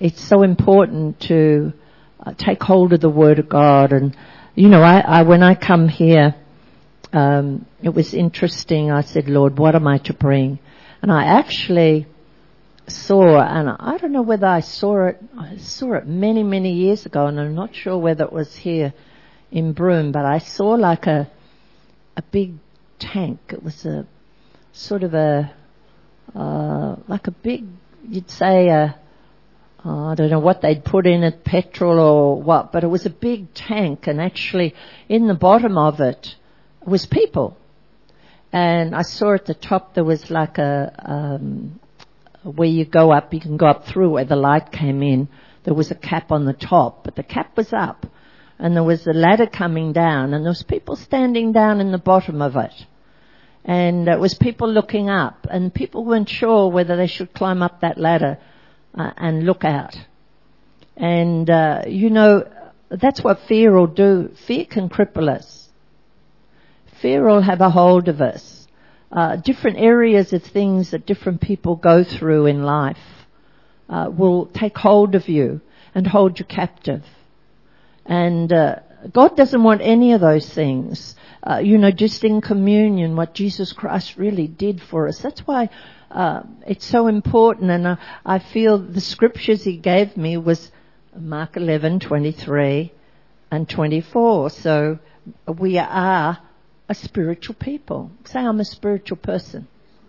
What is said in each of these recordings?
it's so important to take hold of the Word of God. And, you know, I when I come here, it was interesting. I said, Lord, what am I to bring? And I actually saw, and I don't know whether I saw it many, many years ago, and I'm not sure whether it was here in Broome, but I saw like a big tank. It was a sort of like a big, you'd say I don't know what they'd put in it, petrol or what, but it was a big tank, and actually in the bottom of it was people. And I saw at the top there was like where you go up, you can go up through where the light came in. There was a cap on the top, but the cap was up, and there was a ladder coming down, and there was people standing down in the bottom of it. And it was people looking up, and people weren't sure whether they should climb up that ladder and look out. And, you know, that's what fear will do. Fear can cripple us. Fear will have a hold of us. Different areas of things that different people go through in life will take hold of you and hold you captive. And God doesn't want any of those things. You know, just in communion, what Jesus Christ really did for us. That's why it's so important. And I feel the scriptures he gave me was Mark 11:23 and 24. So we are a spiritual people. Say, I'm a spiritual person.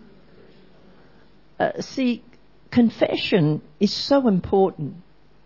See, confession is so important.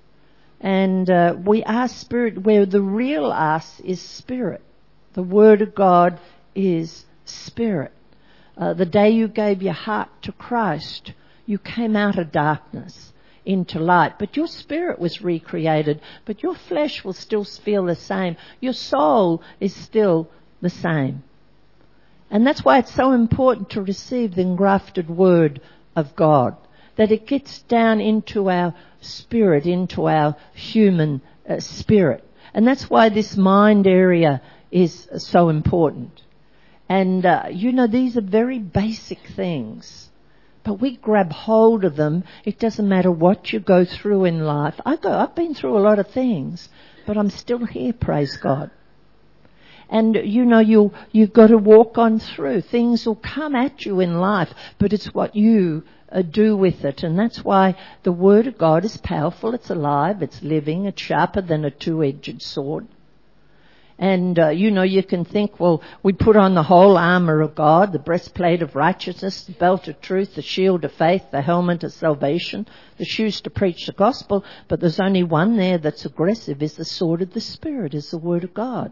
And we are spirit, where the real us is spirit. The Word of God is spirit. The day you gave your heart to Christ, you came out of darkness into light. But your spirit was recreated, but your flesh will still feel the same. Your soul is still the same. And that's why it's so important to receive the engrafted Word of God, that it gets down into our spirit, into our human spirit. And that's why this mind area is so important. And, you know, these are very basic things. But we grab hold of them. It doesn't matter what you go through in life. I've been through a lot of things, but I'm still here, praise God. And, you know, you've got to walk on through. Things will come at you in life, but it's what you do with it. And that's why the Word of God is powerful. It's alive. It's living. It's sharper than a two-edged sword. And, you know, you can think, well, we put on the whole armour of God, the breastplate of righteousness, the belt of truth, the shield of faith, the helmet of salvation, the shoes to preach the gospel. But there's only one there that's aggressive, is the sword of the Spirit, is the Word of God.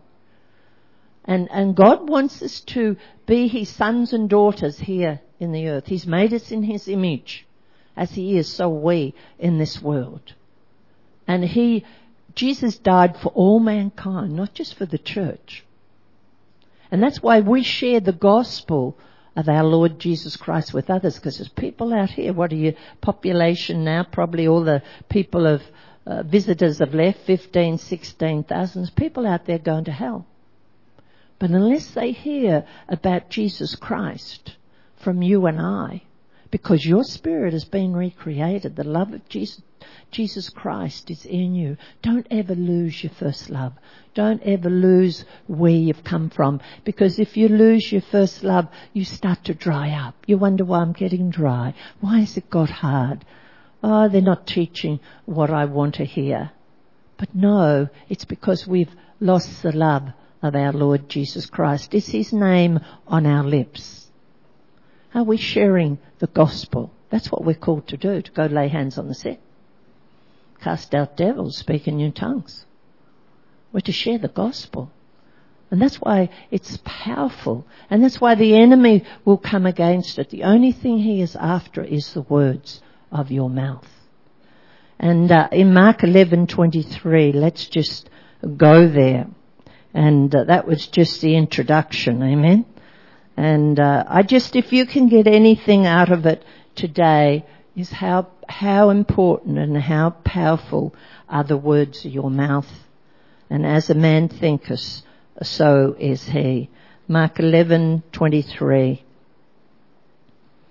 And God wants us to be His sons and daughters here in the earth. He's made us in His image. As He is, so we in this world. And Jesus died for all mankind, not just for the church. And that's why we share the gospel of our Lord Jesus Christ with others, because there's people out here. What are your population now? Probably all the people of visitors have left, 15, 16,000. There's people out there going to hell. But unless they hear about Jesus Christ from you and I, because your spirit has been recreated, the love of Jesus Christ is in you. Don't ever lose your first love. Don't ever lose where you've come from. Because if you lose your first love, you start to dry up. You wonder why I'm getting dry. Why has it got hard? Oh, they're not teaching what I want to hear. But no, it's because we've lost the love of our Lord Jesus Christ. Is His name on our lips? Are we sharing the gospel? That's what we're called to do, to go lay hands on the sick, cast out devils, speak in new tongues. We're to share the gospel. And that's why it's powerful. And that's why the enemy will come against it. The only thing he is after is the words of your mouth. And in Mark 11:23, let's just go there. And that was just the introduction, amen? And if you can get anything out of it today, is how important and how powerful are the words of your mouth. And as a man thinketh, so is he. Mark 11:23.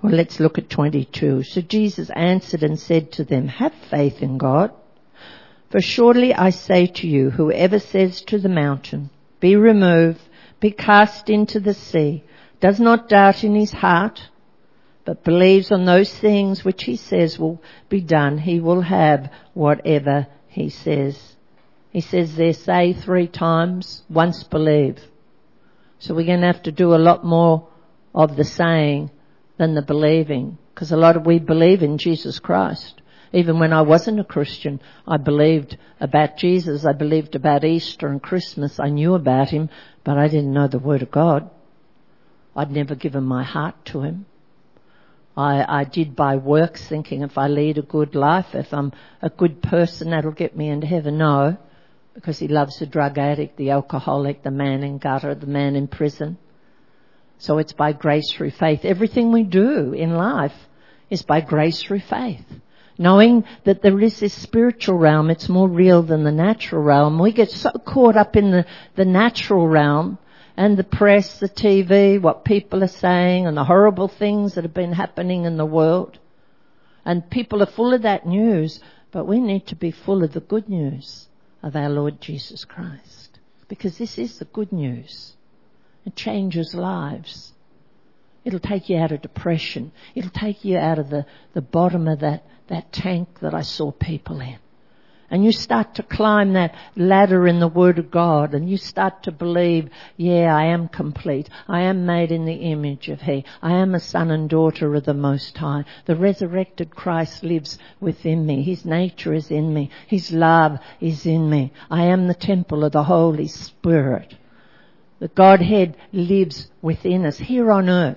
Well, let's look at 22. So Jesus answered and said to them, have faith in God. For surely I say to you, whoever says to the mountain, be removed, be cast into the sea, does not doubt in his heart, but believes on those things which he says will be done, he will have whatever he says. He says there, say 3 times, once believe. So we're going to have to do a lot more of the saying than the believing, because we believe in Jesus Christ. Even when I wasn't a Christian, I believed about Jesus. I believed about Easter and Christmas. I knew about him, but I didn't know the Word of God. I'd never given my heart to him. I did by works, thinking if I lead a good life, if I'm a good person, that'll get me into heaven. No, because he loves the drug addict, the alcoholic, the man in gutter, the man in prison. So it's by grace through faith. Everything we do in life is by grace through faith. Knowing that there is this spiritual realm, it's more real than the natural realm. We get so caught up in the natural realm and the press, the TV, what people are saying and the horrible things that have been happening in the world. And people are full of that news, but we need to be full of the good news of our Lord Jesus Christ. Because this is the good news. It changes lives. It'll take you out of depression. It'll take you out of the bottom of that tank that I saw people in. And you start to climb that ladder in the Word of God, and you start to believe, yeah, I am complete. I am made in the image of He. I am a son and daughter of the Most High. The resurrected Christ lives within me. His nature is in me. His love is in me. I am the temple of the Holy Spirit. The Godhead lives within us here on earth.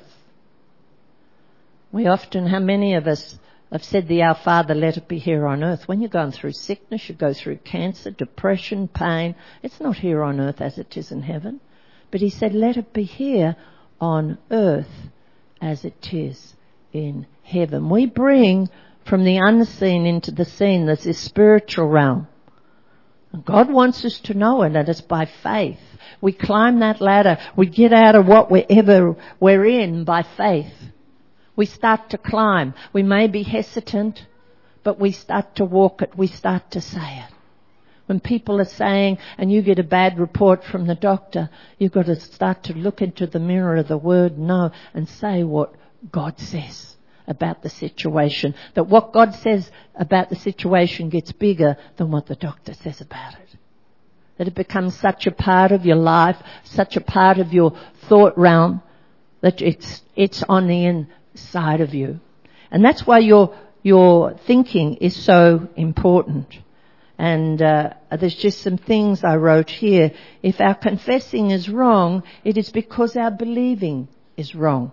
How many of us have said the Our Father, let it be here on earth? When you're going through sickness, you go through cancer, depression, pain. It's not here on earth as it is in heaven. But he said, let it be here on earth as it is in heaven. We bring from the unseen into the seen. There's this spiritual realm. And God wants us to know it, and it's by faith. We climb that ladder. We get out of whatever we're in by faith. We start to climb. We may be hesitant, but we start to walk it. We start to say it. When people are saying, and you get a bad report from the doctor, you've got to start to look into the mirror of the Word and say what God says about the situation. That what God says about the situation gets bigger than what the doctor says about it. That it becomes such a part of your life, such a part of your thought realm, that it's on the inside of you. And that's why your thinking is so important. And there's just some things I wrote here. If our confessing is wrong, it is because our believing is wrong.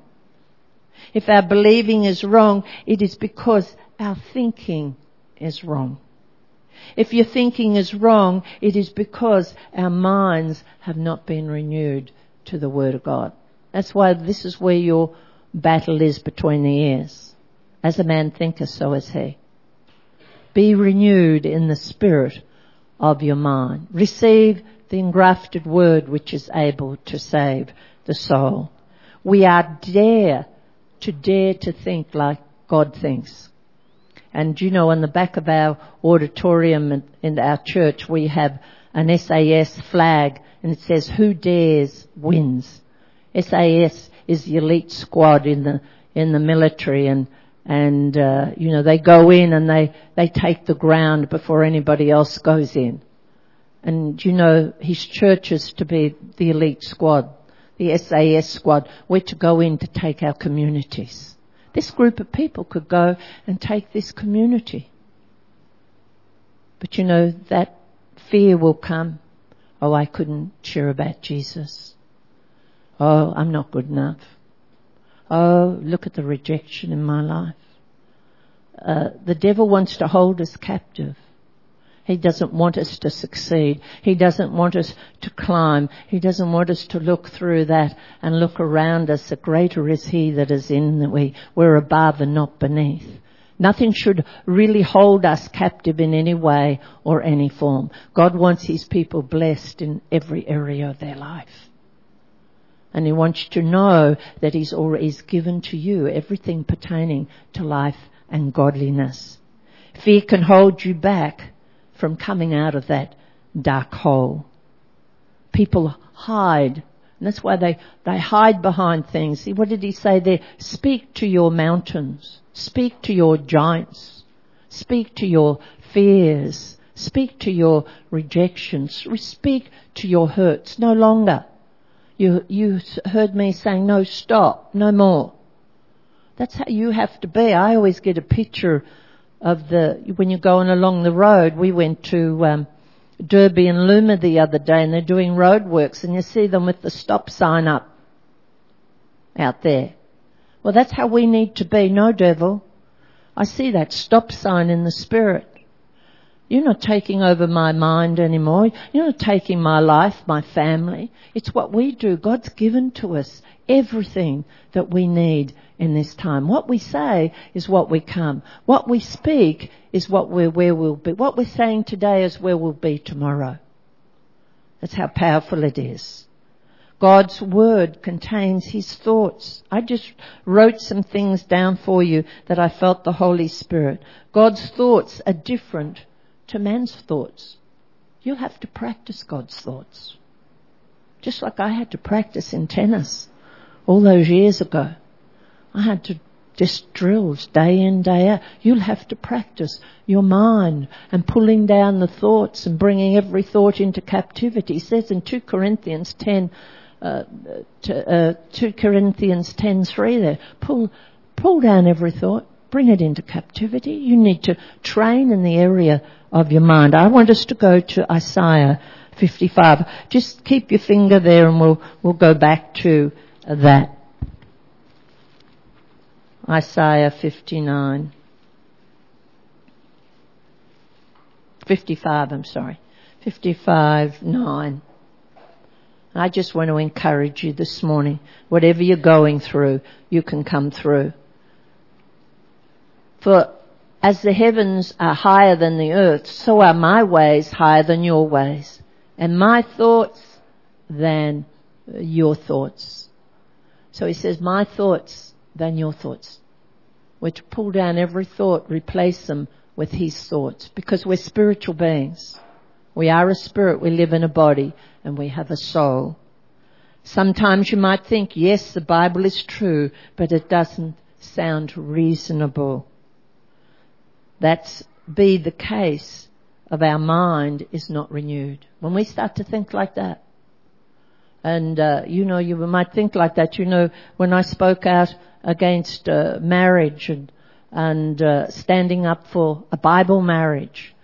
If our believing is wrong, it is because our thinking is wrong. If your thinking is wrong, it is because our minds have not been renewed to the Word of God. That's why this is where your battle is between the ears. As a man thinketh, so is he. Be renewed in the spirit of your mind. Receive the engrafted Word which is able to save the soul. We are dare to think like God thinks. And you know, on the back of our auditorium in our church, we have an SAS flag, and it says, "Who dares wins." SAS is the elite squad in the military, and you know, they go in and they take the ground before anybody else goes in. And you know, his church is to be the elite squad, the SAS squad. We're to go in to take our communities. This group of people could go and take this community. But you know, that fear will come. Oh, I couldn't share about Jesus. Oh, I'm not good enough. Oh, look at the rejection in my life. The devil wants to hold us captive. He doesn't want us to succeed. He doesn't want us to climb. He doesn't want us to look through that and look around us. The greater is He that is in that we're above and not beneath. Nothing should really hold us captive in any way or any form. God wants His people blessed in every area of their life. And He wants you to know that He's already given to you everything pertaining to life and godliness. Fear can hold you back from coming out of that dark hole. People hide. And that's why they hide behind things. See, what did He say there? Speak to your mountains. Speak to your giants. Speak to your fears. Speak to your rejections. Speak to your hurts. No longer. You heard me saying, no, stop, no more. That's how you have to be. I always get a picture of when you're going along the road. We went to Derby and Luma the other day, and they're doing road works, and you see them with the stop sign up out there. Well, that's how we need to be. No, devil, I see that stop sign in the Spirit. You're not taking over my mind anymore. You're not taking my life, my family. It's what we do. God's given to us everything that we need in this time. What we say is what we come. What we speak is where we'll be. What we're saying today is where we'll be tomorrow. That's how powerful it is. God's Word contains His thoughts. I just wrote some things down for you that I felt the Holy Spirit. God's thoughts are different to man's thoughts. You'll have to practice God's thoughts. Just like I had to practice in tennis all those years ago. I had to just drills day in, day out. You'll have to practice your mind and pulling down the thoughts and bringing every thought into captivity. It says in 2 Corinthians 10:3 there, pull down every thought, bring it into captivity. You need to train in the area of your mind. I want us to go to Isaiah 55. Just keep your finger there and we'll go back to that. Isaiah 55, 55:9. I just want to encourage you this morning. Whatever you're going through, you can come through. For as the heavens are higher than the earth, so are my ways higher than your ways, and my thoughts than your thoughts. So He says, my thoughts than your thoughts. We're to pull down every thought, replace them with His thoughts, because we're spiritual beings. We are a spirit, we live in a body, and we have a soul. Sometimes you might think, yes, the Bible is true, but it doesn't sound reasonable. That's be the case of our mind is not renewed. When we start to think like that, and you might think like that. When I spoke out against marriage and standing up for a Bible marriage,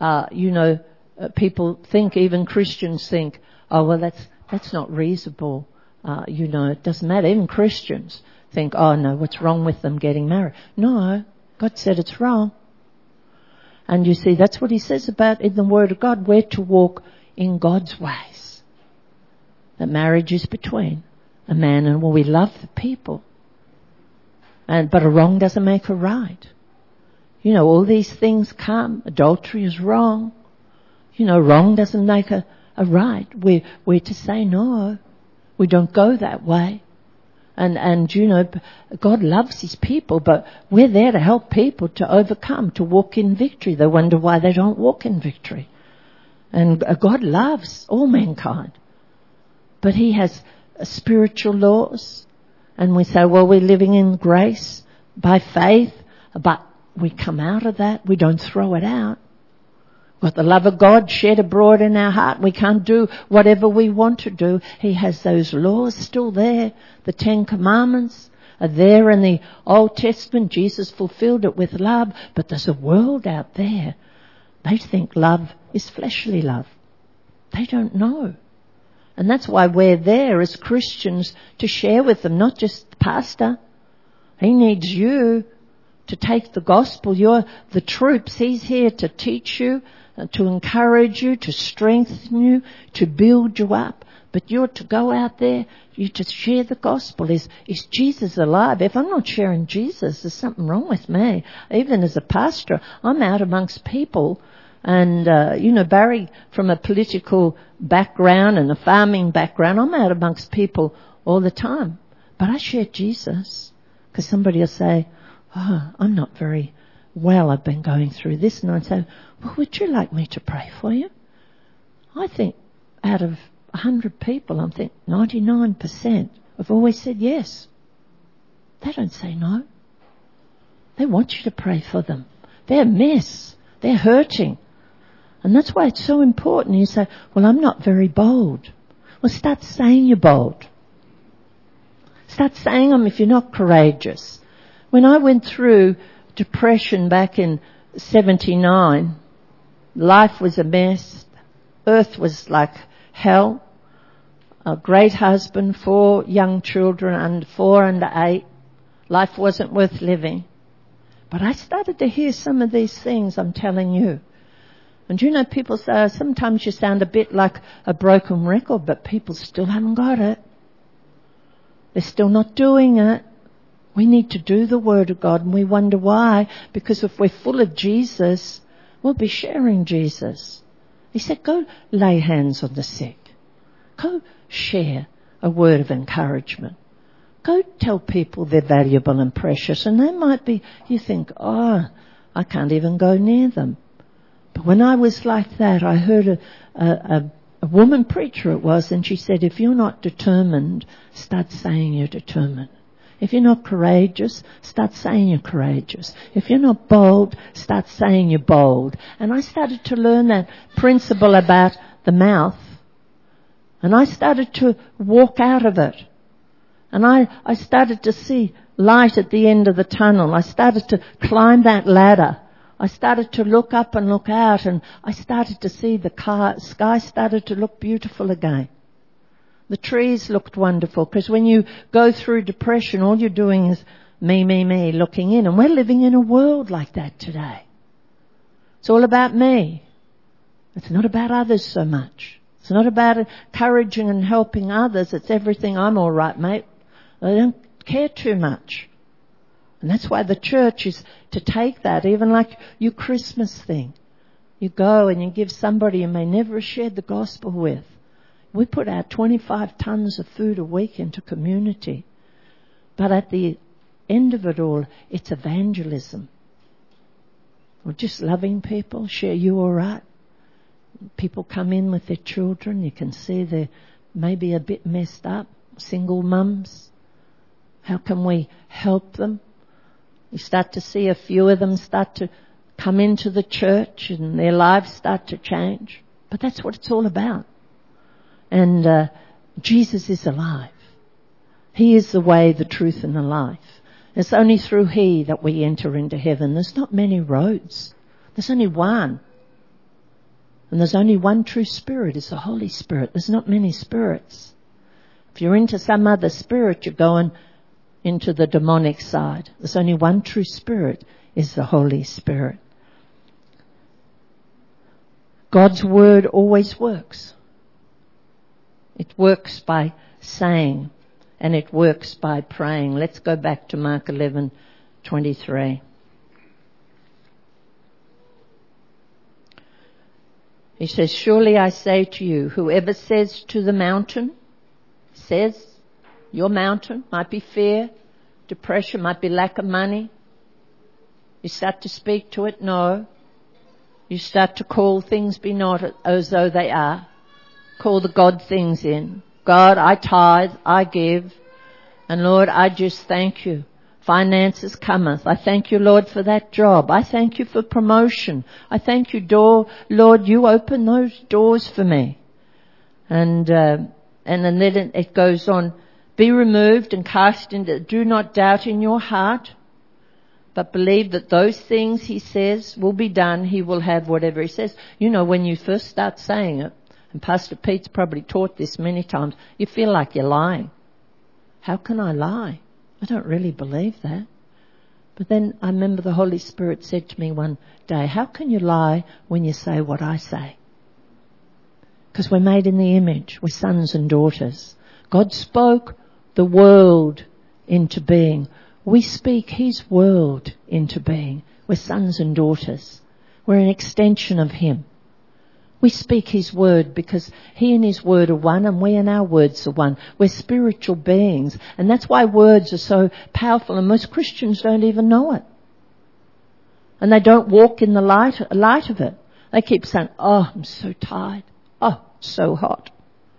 people think, even Christians think, oh well, that's not reasonable. It doesn't matter. Even Christians think, oh no, what's wrong with them getting married? No, God said it's wrong. And you see, that's what He says about in the Word of God. We're to walk in God's ways. That marriage is between a man and a woman. We love the people. But a wrong doesn't make a right. All these things come. Adultery is wrong. Wrong doesn't make a right. We're to say no. We don't go that way. And God loves His people, but we're there to help people to overcome, to walk in victory. They wonder why they don't walk in victory. And God loves all mankind. But He has spiritual laws. And we say, well, we're living in grace by faith, but we come out of that. We don't throw it out. We've got the love of God shed abroad in our heart. We can't do whatever we want to do. He has those laws still there. The 10 Commandments are there in the Old Testament. Jesus fulfilled it with love. But there's a world out there. They think love is fleshly love. They don't know. And that's why we're there as Christians to share with them, not just the pastor. He needs you to take the gospel. You're the troops. He's here to teach you, to encourage you, to strengthen you, to build you up. But you're to go out there, you're to share the gospel. Is Jesus alive? If I'm not sharing Jesus, there's something wrong with me. Even as a pastor, I'm out amongst people. And, Barry, from a political background and a farming background, I'm out amongst people all the time. But I share Jesus, because somebody will say, oh, I'm not very well, I've been going through this. And I say, well, would you like me to pray for you? I think out of 100 people, I think 99% have always said yes. They don't say no. They want you to pray for them. They're a mess. They're hurting. And that's why it's so important. You say, well, I'm not very bold. Well, start saying you're bold. Start saying them if you're not courageous. When I went through depression back in 79, life was a mess. Earth was like hell. A great husband, 4 young children, 4 under 8. Life wasn't worth living. But I started to hear some of these things I'm telling you. And you know, people say, sometimes you sound a bit like a broken record, but people still haven't got it. They're still not doing it. We need to do the Word of God, and we wonder why. Because if we're full of Jesus, we'll be sharing Jesus. He said, go lay hands on the sick. Go share a word of encouragement. Go tell people they're valuable and precious. And they might be, you think, oh, I can't even go near them. But when I was like that, I heard a woman preacher it was, and she said, if you're not determined, start saying you're determined. If you're not courageous, start saying you're courageous. If you're not bold, start saying you're bold. And I started to learn that principle about the mouth. And I started to walk out of it. And I started to see light at the end of the tunnel. I started to climb that ladder. I started to look up and look out, and I started to see the sky started to look beautiful again. The trees looked wonderful, because when you go through depression, all you're doing is me, looking in. And we're living in a world like that today. It's all about me. It's not about others so much. It's not about encouraging and helping others. It's everything, I'm all right, mate. I don't care too much. And that's why the church is to take that, even like your Christmas thing. You go and you give somebody you may never have shared the gospel with. We put out 25 tons of food a week into community. But at the end of it all, it's evangelism. Or just loving people, share you all right. People come in with their children. You can see they're maybe a bit messed up. Single mums. How can we help them? You start to see a few of them start to come into the church and their lives start to change. But that's what it's all about. And Jesus is alive. He is the way, the truth and the life. It's only through He that we enter into heaven. There's not many roads. There's only one. And there's only one true Spirit. It's the Holy Spirit. There's not many spirits. If you're into some other spirit, you're going into the demonic side. There's only one true Spirit, is the Holy Spirit. God's Word always works. It works by saying, and it works by praying. Let's go back to Mark 11:23. He says, surely I say to you, whoever says to the mountain, says, your mountain, might be fear, depression, might be lack of money. You start to speak to it, no. You start to call things be not as though they are. Call the God things in. God, I tithe, I give. And Lord, I just thank you. Finances cometh. I thank you, Lord, for that job. I thank you for promotion. I thank you, Lord, you open those doors for me. And then it goes on. Be removed and cast into, do not doubt in your heart, but believe that those things He says will be done. He will have whatever He says. You know, when you first start saying it, and Pastor Pete's probably taught this many times, you feel like you're lying. How can I lie? I don't really believe that. But then I remember the Holy Spirit said to me one day, how can you lie when you say what I say? Because we're made in the image. We're sons and daughters. God spoke the world into being. We speak His world into being. We're sons and daughters. We're an extension of Him. We speak His word because He and His word are one, and we and our words are one. We're spiritual beings, and that's why words are so powerful, and most Christians don't even know it. And they don't walk in the light of it. They keep saying, oh, I'm so tired. Oh, so hot.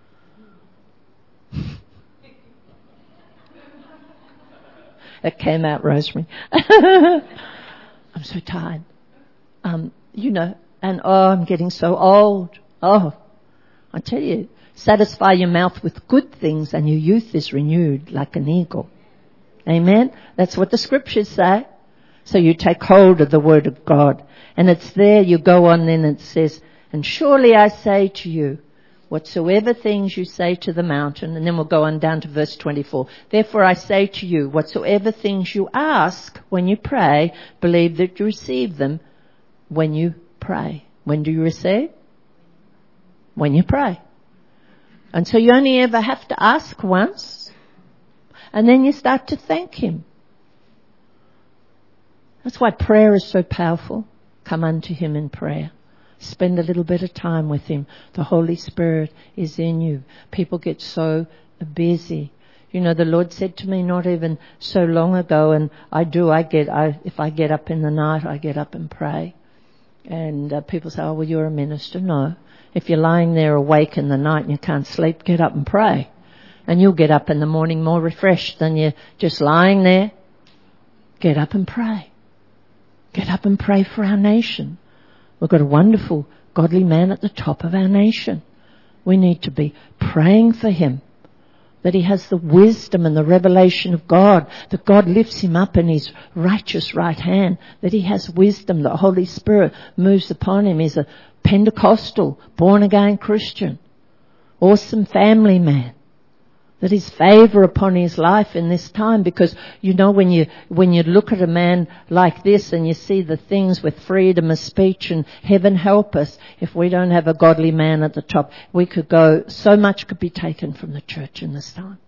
It came out, Rosemary. I'm so tired. And oh, I'm getting so old. Oh, I tell you, satisfy your mouth with good things and your youth is renewed like an eagle. Amen? That's what the scriptures say. So you take hold of the word of God. And it's there, you go on then, it says, and surely I say to you, whatsoever things you say to the mountain, and then we'll go on down to verse 24. Therefore I say to you, whatsoever things you ask when you pray, believe that you receive them when you pray. When do you receive? When you pray. And so you only ever have to ask once, and then you start to thank Him. That's why prayer is so powerful. Come unto Him in prayer. Spend a little bit of time with Him. The Holy Spirit is in you. People get so busy. The Lord said to me not even so long ago, and if I get up in the night, I get up and pray. And people say, oh, well, you're a minister. No. If you're lying there awake in the night and you can't sleep, get up and pray. And you'll get up in the morning more refreshed than you're just lying there. Get up and pray. Get up and pray for our nation. We've got a wonderful, godly man at the top of our nation. We need to be praying for him, that he has the wisdom and the revelation of God, that God lifts him up in His righteous right hand, that he has wisdom, the Holy Spirit moves upon him. He's a Pentecostal, born-again Christian, awesome family man. That His favour upon his life in this time, because when you look at a man like this and you see the things with freedom of speech, and heaven help us if we don't have a godly man at the top, so much could be taken from the church in this time.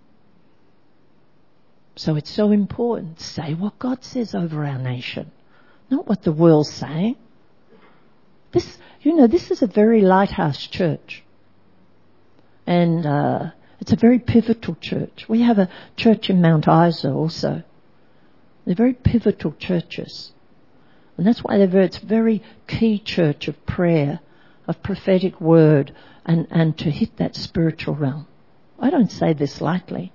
So it's so important. Say what God says over our nation, not what the world's saying. This is a very lighthouse church. And it's a very pivotal church. We have a church in Mount Isa also. They're very pivotal churches. And that's why it's a very key church of prayer, of prophetic word, and to hit that spiritual realm. I don't say this lightly.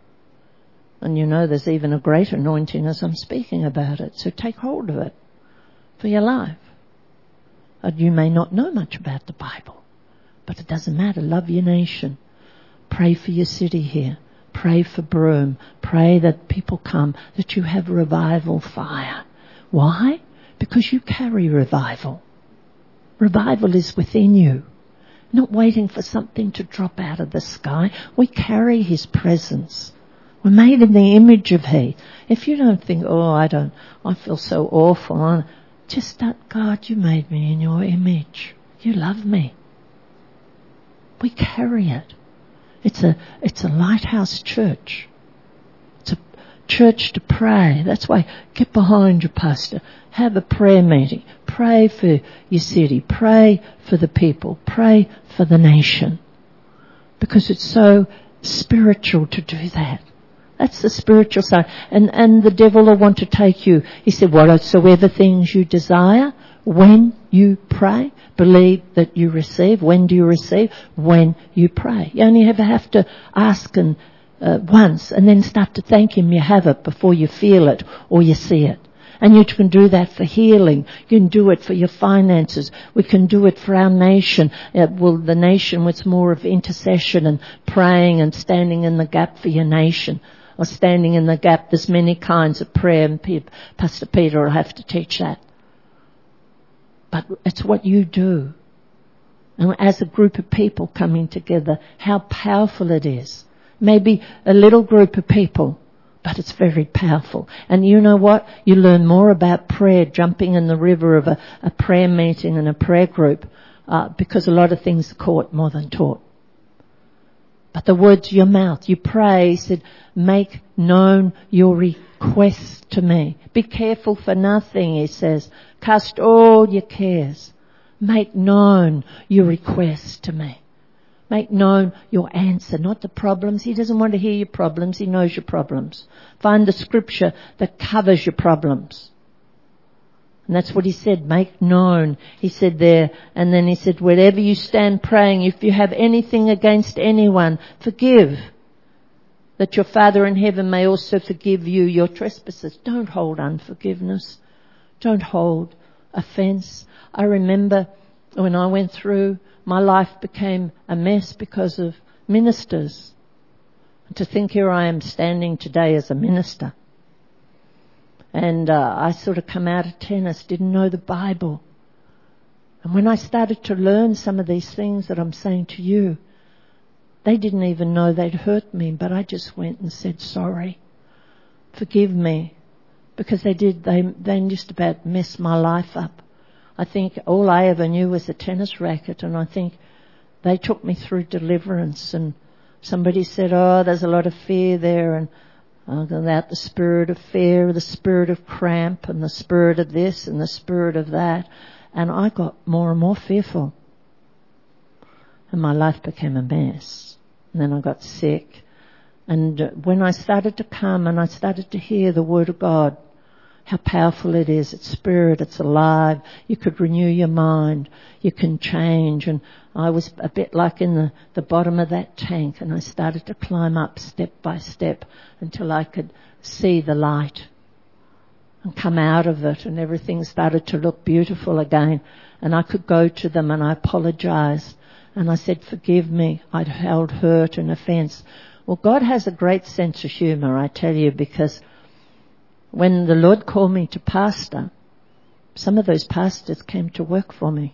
And there's even a great anointing as I'm speaking about it. So take hold of it for your life. And you may not know much about the Bible, but it doesn't matter. Love your nation. Pray for your city here. Pray for Broome. Pray that people come, that you have revival fire. Why? Because you carry revival. Revival is within you. Not waiting for something to drop out of the sky. We carry His presence. We're made in the image of He. If you don't think, I feel so awful, just start, God, you made me in your image. You love me. We carry it. It's a lighthouse church. It's a church to pray. That's why get behind your pastor. Have a prayer meeting. Pray for your city. Pray for the people. Pray for the nation. Because it's so spiritual to do that. That's the spiritual side. And the devil will want to take you. He said, whatsoever things you desire, when you pray, believe that you receive. When do you receive? When you pray. You only ever have to ask once and then start to thank Him you have it before you feel it or you see it. And you can do that for healing. You can do it for your finances. We can do it for our nation. The nation was more of intercession and praying and standing in the gap for your nation. Or standing in the gap. There's many kinds of prayer, and Pastor Peter will have to teach that. But it's what you do. And as a group of people coming together, how powerful it is. Maybe a little group of people, but it's very powerful. And you know what? You learn more about prayer jumping in the river of a prayer meeting and a prayer group, because a lot of things are caught more than taught. But the words of your mouth, you pray, He said, make known your requests to me. Be careful for nothing, He says. Cast all your cares. Make known your request to me. Make known your answer, not the problems. He doesn't want to hear your problems. He knows your problems. Find the scripture that covers your problems. And that's what he said, make known. He said there, and then he said, wherever you stand praying, if you have anything against anyone, forgive, that your Father in heaven may also forgive you your trespasses. Don't hold unforgiveness. Don't hold offence. I remember when I went through, my life became a mess because of ministers. And to think here I am standing today as a minister. And I sort of come out of tennis, didn't know the Bible. And when I started to learn some of these things that I'm saying to you, they didn't even know they'd hurt me, but I just went and said, sorry, forgive me. Because they just about messed my life up. I think all I ever knew was a tennis racket, and I think they took me through deliverance, and somebody said, oh, there's a lot of fear there, and about the spirit of fear, the spirit of cramp, and the spirit of this and the spirit of that. And I got more and more fearful. And my life became a mess. And then I got sick. And when I started to come and I started to hear the Word of God, how powerful it is. It's spirit, it's alive. You could renew your mind. You can change. And I was a bit like in the bottom of that tank, and I started to climb up step by step until I could see the light and come out of it, and everything started to look beautiful again. And I could go to them and I apologized. And I said, forgive me. I'd held hurt and offense. Well, God has a great sense of humor, I tell you, because when the Lord called me to pastor, some of those pastors came to work for me.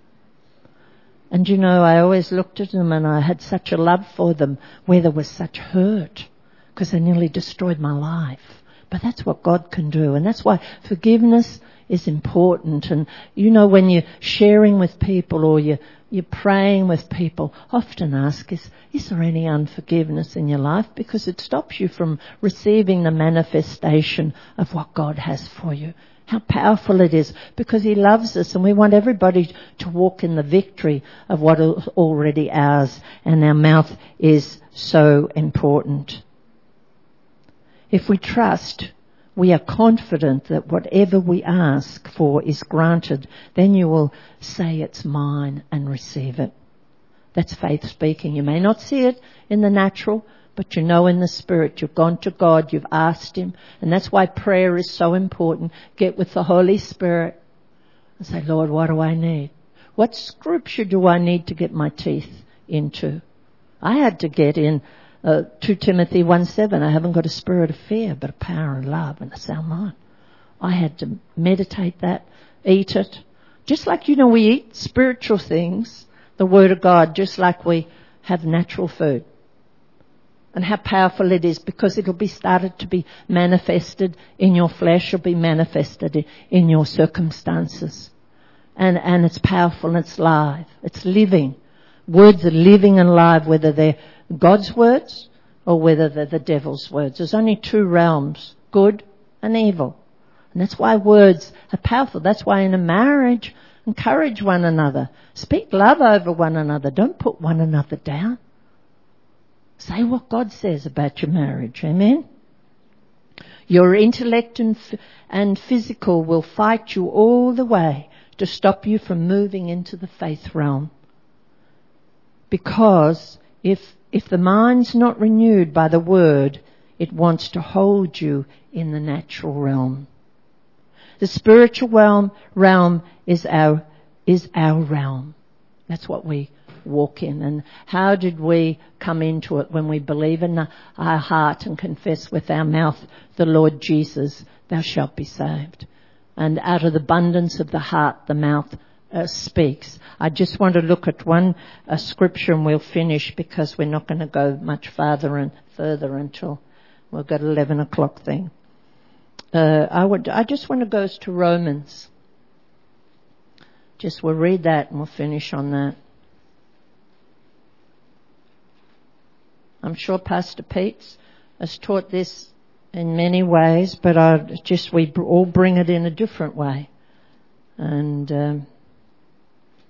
And you know, I always looked at them and I had such a love for them where there was such hurt because they nearly destroyed my life. But that's what God can do. And that's why forgiveness is important. And you know, when you're sharing with people or you're praying with people, often ask, is there any unforgiveness in your life? Because it stops you from receiving the manifestation of what God has for you. How powerful it is, because He loves us and we want everybody to walk in the victory of what is already ours, and our mouth is so important. If we trust, we are confident that whatever we ask for is granted, then you will say it's mine and receive it. That's faith speaking. You may not see it in the natural, but you know in the Spirit. You've gone to God, you've asked Him, and that's why prayer is so important. Get with the Holy Spirit and say, Lord, what do I need? What scripture do I need to get my teeth into? I had to get in 2 Timothy 1:7. I haven't got a spirit of fear, but a power and love and a sound mind. I had to meditate that, eat it. Just like, you know, we eat spiritual things, the Word of God, just like we have natural food. And how powerful it is, because it'll be started to be manifested in your flesh, it'll be manifested in your circumstances. And it's powerful, and it's live, it's living. Words are living and live, whether they're God's words or whether they're the devil's words. There's only two realms, good and evil. And that's why words are powerful. That's why in a marriage, encourage one another. Speak love over one another. Don't put one another down. Say what God says about your marriage. Amen? Your intellect and physical will fight you all the way to stop you from moving into the faith realm. Because if the mind's not renewed by the Word, it wants to hold you in the natural realm. The spiritual realm is our realm. That's what we walk in. And how did we come into it? When we believe in our heart and confess with our mouth the Lord Jesus, thou shalt be saved. And out of the abundance of the heart, the mouth speaks. I just want to look at one scripture and we'll finish, because we're not going to go much farther and further until we've got 11 o'clock thing. I just want to go to Romans. Just we'll read that and we'll finish on that. I'm sure Pastor Pete has taught this in many ways, but we all bring it in a different way. And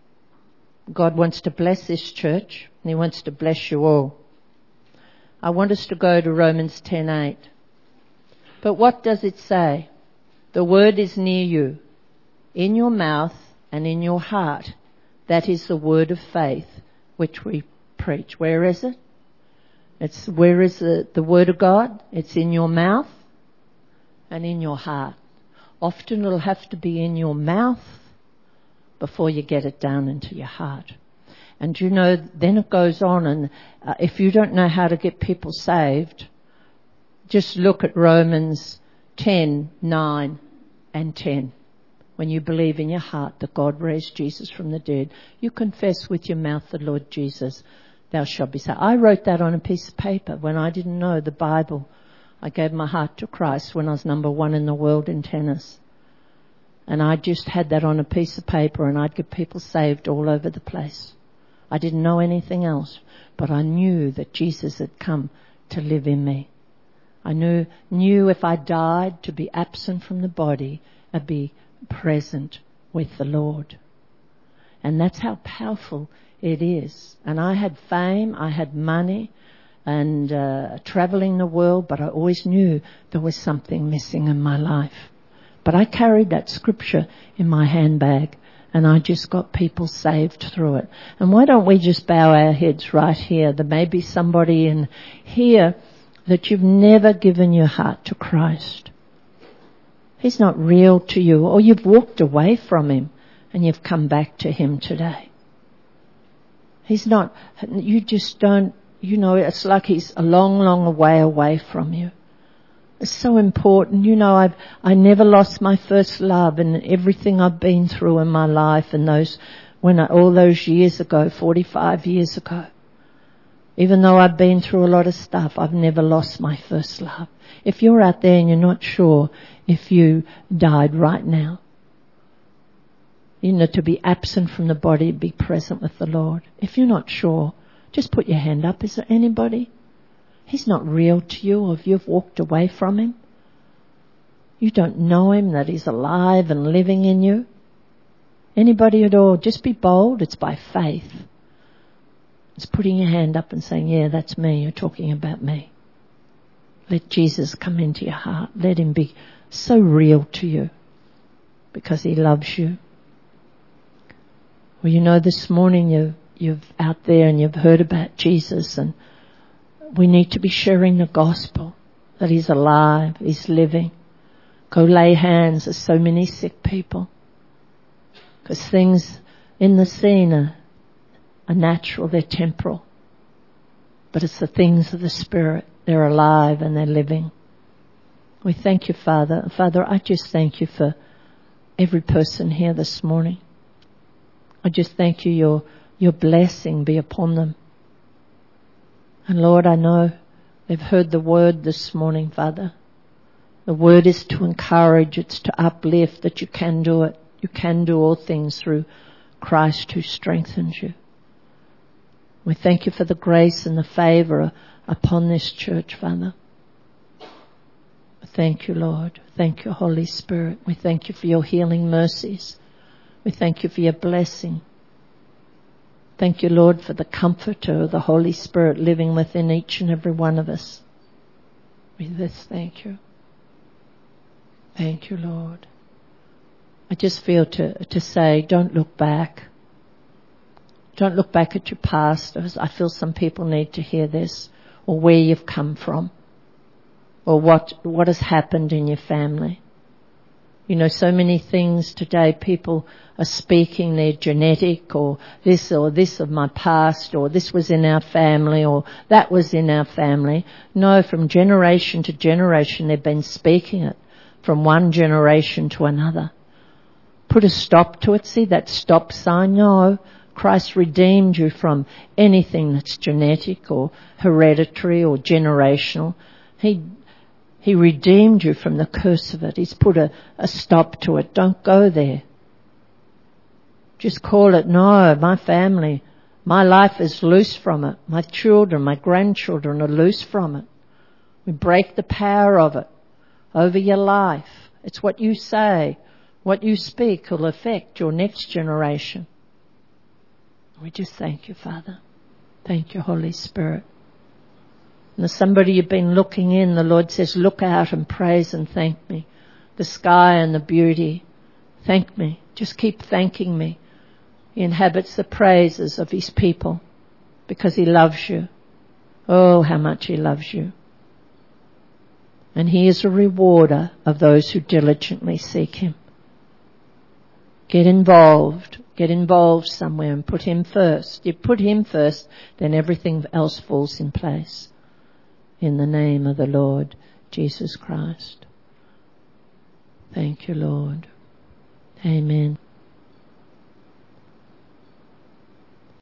God wants to bless this church, and He wants to bless you all. I want us to go to Romans 10:8. But what does it say? The word is near you, in your mouth and in your heart. That is the word of faith which we preach. Where is it? Where is the word of God? It's in your mouth and in your heart. Often it'll have to be in your mouth before you get it down into your heart. And you know, then it goes on, and if you don't know how to get people saved, just look at Romans 10:9 and 10. When you believe in your heart that God raised Jesus from the dead, you confess with your mouth the Lord Jesus, thou shalt be saved. I wrote that on a piece of paper when I didn't know the Bible. I gave my heart to Christ when I was number 1 in the world in tennis. And I just had that on a piece of paper, and I'd get people saved all over the place. I didn't know anything else, but I knew that Jesus had come to live in me. I knew if I died, to be absent from the body, I'd be present with the Lord. And that's how powerful it is. And I had fame, I had money, and traveling the world, but I always knew there was something missing in my life. But I carried that scripture in my handbag, and I just got people saved through it. And why don't we just bow our heads right here? There may be somebody in here that you've never given your heart to Christ. He's not real to you, or you've walked away from Him and you've come back to Him today. He's not, you just don't, you know, it's like He's a long, long way away from you. It's so important. You know, I never lost my first love, and everything I've been through in my life, and all those years ago, 45 years ago. Even though I've been through a lot of stuff, I've never lost my first love. If you're out there and you're not sure if you died right now, you know, to be absent from the body, be present with the Lord. If you're not sure, just put your hand up. Is there anybody? He's not real to you, or if you've walked away from Him. You don't know Him, that He's alive and living in you. Anybody at all, just be bold. It's by faith. It's putting your hand up and saying, yeah, that's me. You're talking about me. Let Jesus come into your heart. Let Him be so real to you because He loves you. Well, you know, this morning you've out there and you've heard about Jesus, and we need to be sharing the gospel, that He's alive, He's living. Go lay hands. There's so many sick people. Because things in the scene are natural, they're temporal. But it's the things of the Spirit. They're alive and they're living. We thank you, Father. Father, I just thank you for every person here this morning. I just thank you, your blessing be upon them. And Lord, I know they've heard the word this morning, Father. The word is to encourage, it's to uplift, that you can do it. You can do all things through Christ who strengthens you. We thank you for the grace and the favour upon this church, Father. Thank you, Lord. Thank you, Holy Spirit. We thank you for your healing mercies. We thank you for your blessing. Thank you, Lord, for the comforter of the Holy Spirit living within each and every one of us. We just thank you. Thank you, Lord. I just feel to say, don't look back. Don't look back at your past. I feel some people need to hear this, or where you've come from, or what has happened in your family. You know, so many things today, people are speaking their genetic, or this of my past, or this was in our family, or that was in our family. No, from generation to generation they've been speaking it, from one generation to another. Put a stop to it. See that stop sign? No. Christ redeemed you from anything that's genetic or hereditary or generational. He redeemed you from the curse of it. He's put a stop to it. Don't go there. Just call it, no, my family, my life is loose from it. My children, my grandchildren are loose from it. We break the power of it over your life. It's what you say, what you speak will affect your next generation. We just thank you, Father. Thank you, Holy Spirit. And there's somebody you've been looking in. The Lord says, look out and praise and thank me. The sky and the beauty. Thank me. Just keep thanking me. He inhabits the praises of his people because he loves you. Oh, how much he loves you. And he is a rewarder of those who diligently seek him. Get involved. Get involved somewhere and put him first. You put him first, then everything else falls in place. In the name of the Lord Jesus Christ. Thank you, Lord. Amen.